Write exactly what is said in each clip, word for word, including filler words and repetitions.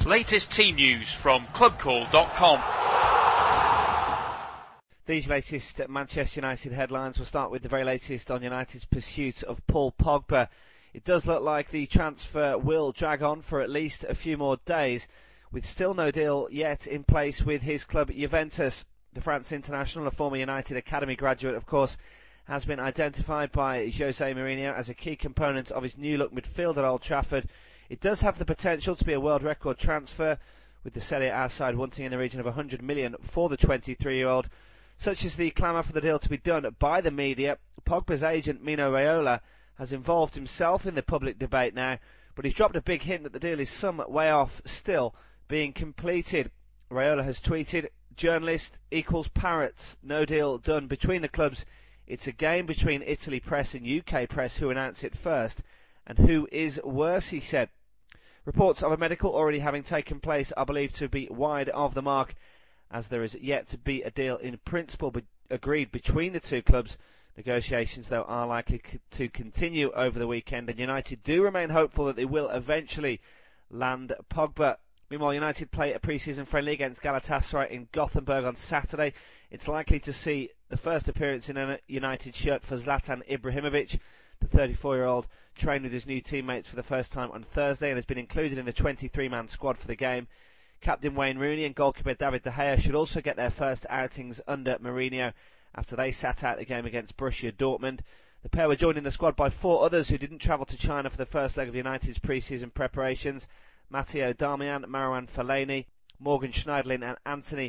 Latest team news from club call dot com. These latest Manchester United headlines will start with the very latest on United's pursuit of Paul Pogba. It does look like the transfer will drag on for at least a few more days, with still no deal yet in place with his club Juventus. The France international, a former United Academy graduate, of course, has been identified by Jose Mourinho as a key component of his new look midfield at Old Trafford. It does have the potential to be a world record transfer, with the Serie A side wanting in the region of one hundred million for the twenty-three-year-old. Such is the clamour for the deal to be done by the media. Pogba's agent Mino Raiola has involved himself in the public debate now, but he's dropped a big hint that the deal is some way off still being completed. Raiola has tweeted, "Journalist equals parrots. No deal done between the clubs. It's a game between Italy press and U K press who announce it first, and who is worse," he said. Reports of a medical already having taken place are believed to be wide of the mark, as there is yet to be a deal in principle be- agreed between the two clubs. Negotiations, though, are likely c- to continue over the weekend, and United do remain hopeful that they will eventually land Pogba. Meanwhile, United play a pre-season friendly against Galatasaray in Gothenburg on Saturday. It's likely to see the first appearance in a United shirt for Zlatan Ibrahimovic. The thirty-four-year-old trained with his new teammates for the first time on Thursday and has been included in the twenty-three-man squad for the game. Captain Wayne Rooney and goalkeeper David De Gea should also get their first outings under Mourinho after they sat out the game against Borussia Dortmund. The pair were joined in the squad by four others who didn't travel to China for the first leg of United's pre-season preparations: Matteo Darmian, Marouane Fellaini, Morgan Schneiderlin and Anthony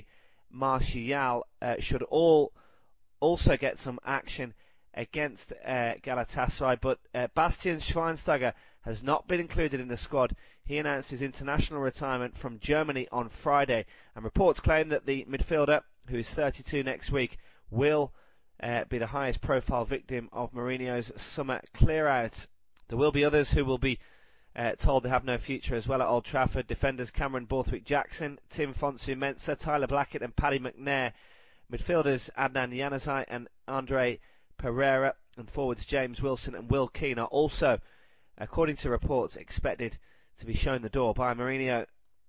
Martial uh, should all also get some action against uh, Galatasaray, but uh, Bastian Schweinsteiger has not been included in the squad. He announced his international retirement from Germany on Friday, and reports claim that the midfielder, who is thirty-two next week, will uh, be the highest profile victim of Mourinho's summer clear-out. There will be others who will be uh, told they have no future as well at Old Trafford. Defenders Cameron Borthwick-Jackson, Tim Fonsu-Mensah, Tyler Blackett and Paddy McNair. Midfielders Adnan Januzaj and Andre Pereira, and forwards James Wilson and Will Keane are also, according to reports, expected to be shown the door by Mourinho.